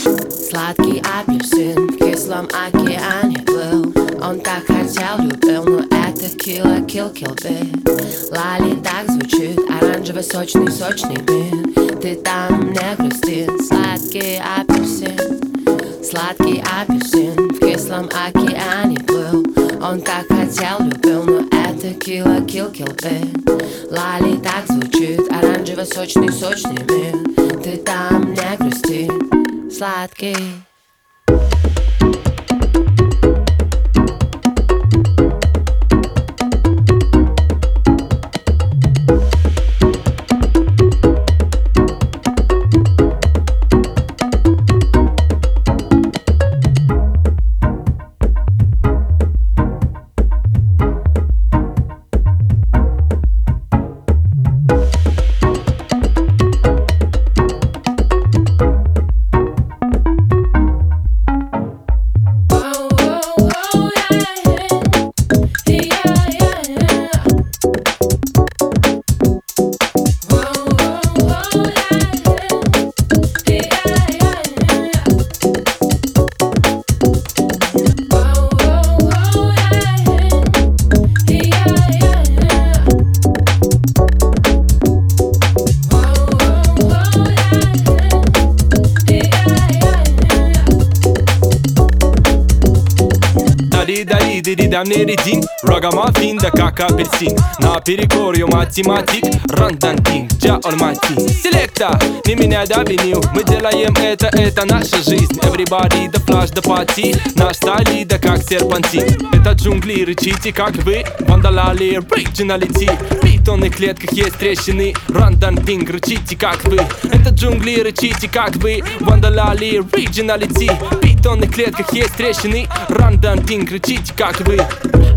Сладкий апельсин в кислом океане плыл. Он так хотел, любил, но это kill-kill-kill-bit. Лали так звучит, оранжевый сочный мир. Ты там не грусти, сладкий апельсин. Сладкий апельсин в кислом океане плыл. Он так хотел, любил, но это kill-kill-kill-bit. Лали так звучит, оранжевый сочный мир. Ты там не грусти, сладкий. Дам неридин, рогамафин, да как апельсин. Наперекор ее математик, рандантин, джа ольматин. Селекта, не меня довинил, мы делаем это наша жизнь. Everybody, да флаш, да пати, наш стали, да как серпантин. Это джунгли, рычите, как вы, вандалали, оригиналити. В бетонных клетках есть трещины, рандантин, рычите, как вы. Это джунгли, рычите, как вы, вандалали, оригиналити. В бетонных клетках есть трещины, рандантин, кричите, как вы.